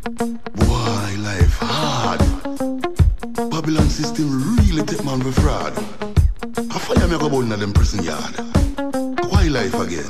Boy, life hard. Babylon system really take man for fraud. I fire me go burn in them prison yard. Why life again?